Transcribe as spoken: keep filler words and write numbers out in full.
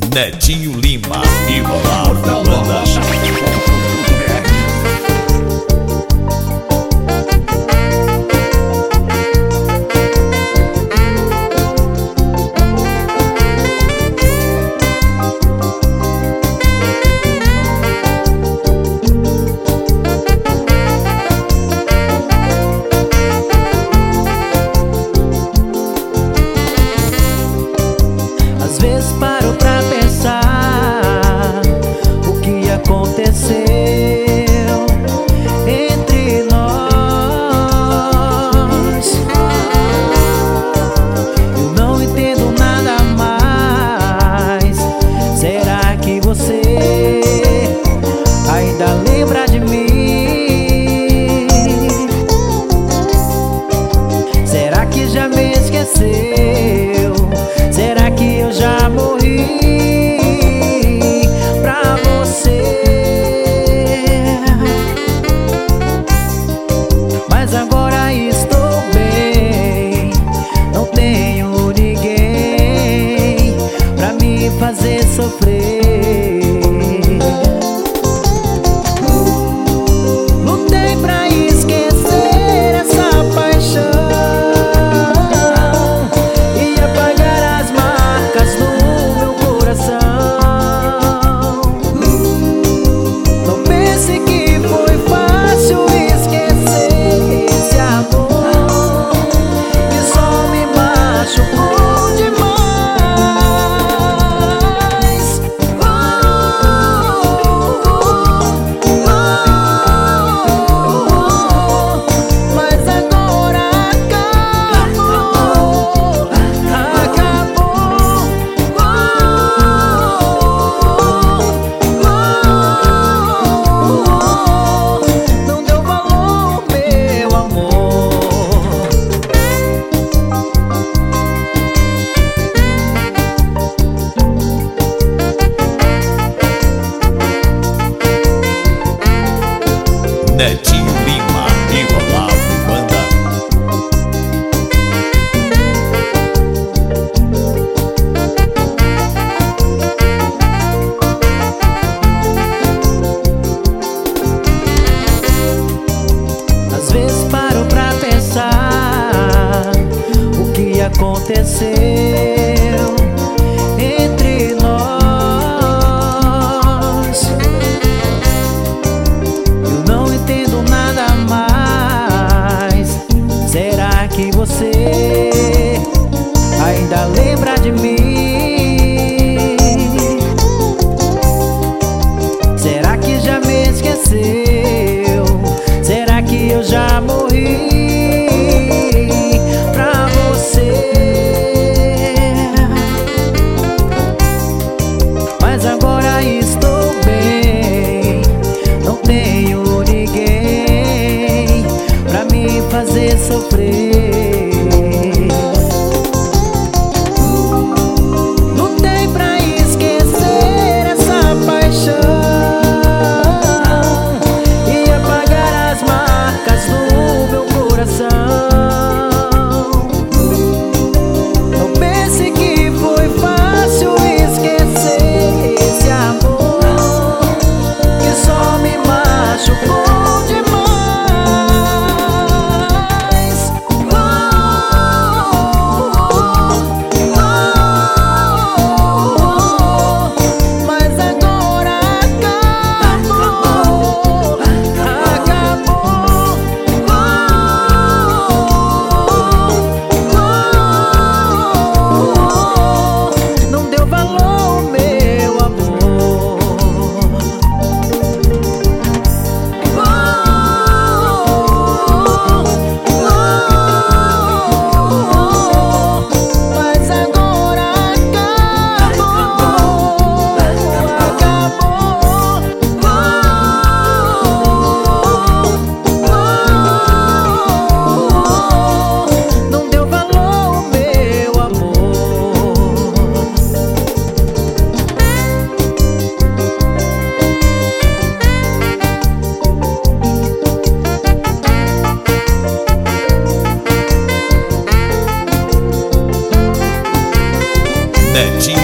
Netinho Lima e Olavo Banda. Às vezes paro pra pensar o que aconteceu entre nós. Eu não entendo nada mais. Será que você ainda lembra de mim? Será que já me esqueceu? Será que eu já morri pra você? Mas agora estou bem, não tenho ninguém pra me fazer sofrer. Lutei pra esquecer essa paixão Netinho Lima e Olavo Banda. Às vezes paro pra pensar o que aconteceu entre nós. Eu não entendo nada mais. Será que você ainda lembra de mim? Será que já me esqueceu? Será que eu já morri pra você? Mas agora estou bem, não tenho ninguém pra me fazer sofrer. Lutei pra esquecer essa paixão e apagar as marcas do meu coração. Não pense que foi fácil esquecer esse amor que só me machucou demais. Oh, oh, oh, oh, mas agora acabou, acabou. Oh, oh, oh, não deu valor, meu amor. Mas agora acabou, acabou. Não deu valor, meu amor. Netinho